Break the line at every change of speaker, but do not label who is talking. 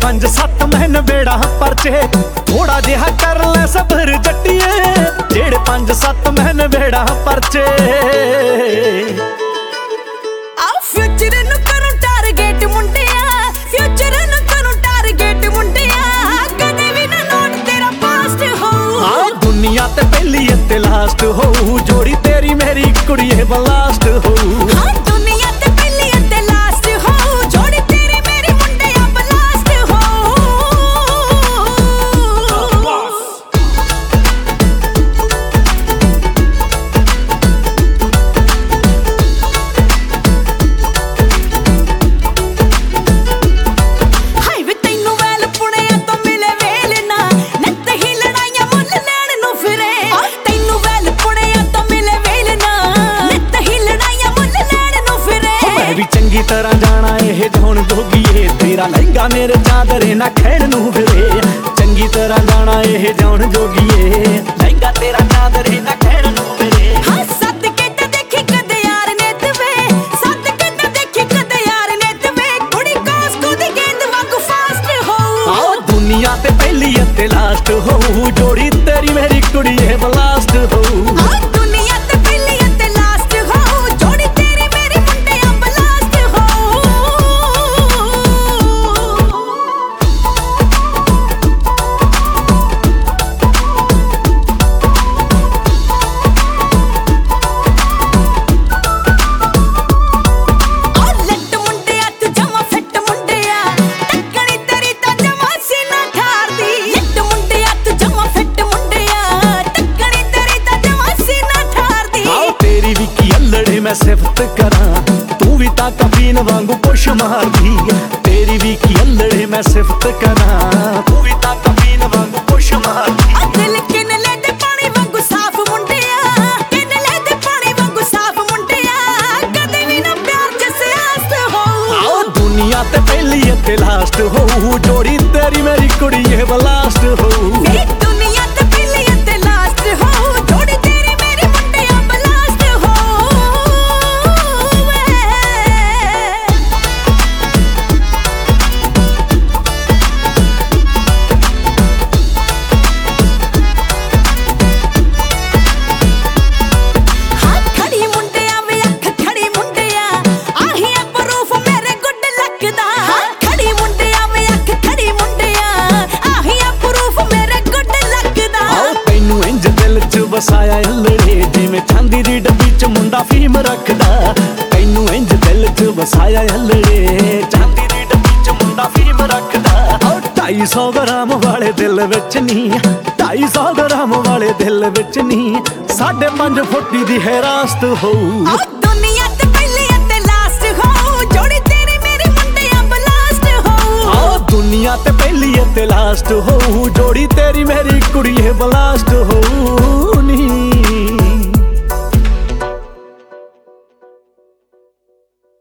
5-7 महीने बेड़ा परचे थोड़ा जिहा कर ले सबर जट्टिए जेड़े 5-7 महीने बेड़ा परचे
आ फ्यूचर नु करूं टारगेट मुंडिया फ्यूचर नु करूं टारगेट मुंडिया कदे भी ना नोट तेरा पास्ट हो
आ दुनिया ते पहली ते लास्ट हो जोड़ी तेरी मेरी कुड़िए ब्लास्ट हो
दुनिया ते पहली ते लास्ट हो जोड़ी तेरी मेरी मुंडिया ब्लास्ट हो हाय वे तैनू वेल पुणिया तो मिले वेल ना नित ही लड़ाइयां मुल लैण नु फिरे तैनू वेल पुणिया तो मिले वेल ना नित ही लड़ाइयां मुल लैण नु फिरे
मैं भी चंगी तरह जाना ये जोन जोगीए तेरा लहंगा मेरे चादरे ना खैण नू फिरे चंगी तरह जाना ये जोन जोगीए लहंगा तेरा चादरे ना खैण नू फिरे
हां सद के ते देखी कदे यार ने तवे सद के ते देखी कदे यार ने तवे कुड़ी कोस को दी गेंद वांगू फास्ट हो
आओ दुनिया ते पहली ते लास्ट हो जोड़ी तेरी मेरी कुड़ी है ब्लास्ट हो
दुनिया ते पहली ते लास्ट हो जोड़ी तेरी मेरी मुंडिया ब्लास्ट हो लट मुंडिया तू जमा फिट मुंडिया टक्कनी तेरी ता जमा सीना ठारदी लट मुंडिया तू जमा फिट मुंडिया टक्कनी तेरी ता जमा सीना ठारदी
आओ तेरी भी की अल्लड़े मैं सिफत करा तू भी ता कबीन वांगू पुश मार दी तेरी भी की अल्लड़े मैं सिफत करा तू भी ता कबीन वांगू पुश मार दी
दिल किन ले दे पानी वांगू साफ मुंडिया किन ले दे पानी वांगू साफ मुंडिया कदे भी ना प्यार जैसे आस्त हो
आओ दुनिया ते पहली ते लास्ट हो जोड़ी तेरी मेरी कुड़ी है ब्लास्ट हो
दुनिया ते पहली ते लास्ट हो जोड़ी तेरी मेरी मुंडिया ब्लास्ट हो हाँ खड़ी मुंडिया वे अख खड़ी मुंडिया आही प्रूफ मेरे गुड लक दा हाँ खड़ी मुंडिया वे अख खड़ी मुंडिया आही प्रूफ मेरे गुड लक दा
आओ तैनू इंज दिल च वसाया अल्लड़े जिवें चांदी दी डब्बी च मुंडा फीम रखदा तैनू इंज दिल च वसाया अल्लड़े चांदी दी डब्बी च मुंडा फीम रखदा आओ 250 ग्राम वाले दिल विच नी 250 ग्राम वाले दिल विच नी 5.5 फुट दी है रास्त हो
दुनिया ते पहली ते लास्ट हो जोड़ी तेरी मेरी मुंडिया ब्लास्ट हो
आओ दुनिया ते पहली ते लास्ट हो जोड़ी तेरी मेरी कुड़ी है ब्लास्ट हो नी